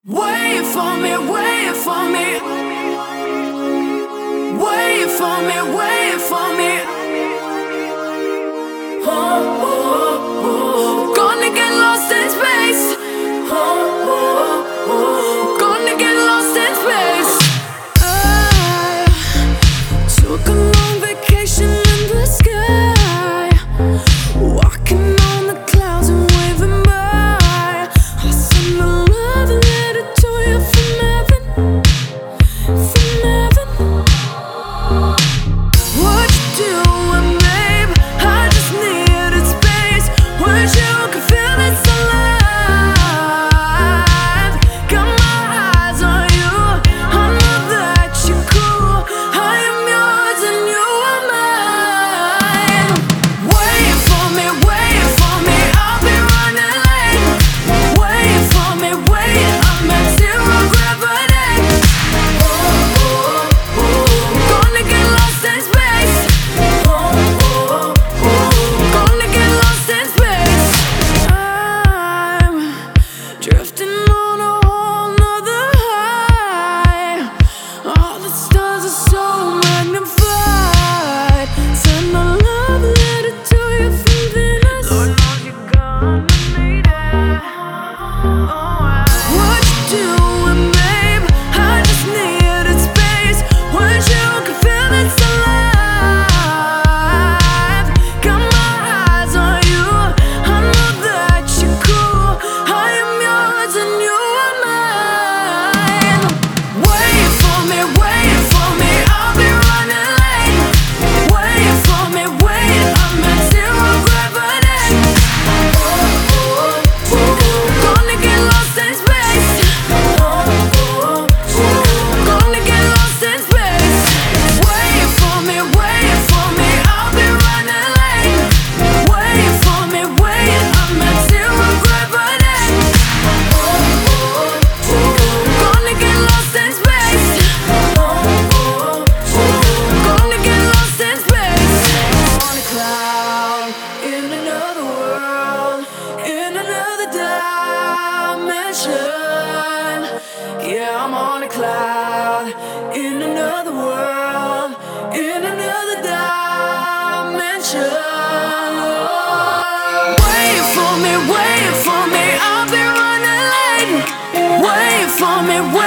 Wait for me, wait for me. Wait for me, wait for me. Oh, oh, oh. Gonna get lost in space. Oh, oh, oh. Gonna get lost in space. I took a long vacation in the sky, walking on the clouds and waving by. I sent a love letter to you from heaven, from heaven. What you doing, babe? I just needed space where you can feel it's alive. Got my eyes on you, I know that you're cool. I am yours and you are mine. Wait for me, I'll be running late. Wait for me, I'm at zero gravity. Oh, oh, oh. Gonna get lost in space. Oh, oh, oh. Gonna get lost in space. I'm drifting on a whole nother high. All the stars are so magnified. Send a love letter to you from Venus. Lord knows you're gonna need it. What you doing, babe? I just needed space where you can feel it's alive. Got my eyes on you, I know that you're cool. I am yours and you are mine. Wait for me, I'll be running late. Wait for me, I'm at zero gravity. Oh, oh, oh. Gonna get lost in space. Oh, oh, oh. Gonna get lost in space. Wait for me, I'll be running late. Wait for me, I'm at zero gravity. Oh, oh, oh. Gonna get lost in space. Oh, oh, oh. Gonna get lost in space. On a cloud, in another world, in another dimension. Yeah, I'm on a cloud, in another world, in another dimension. Wait for me, I'll be running late. Wait for me,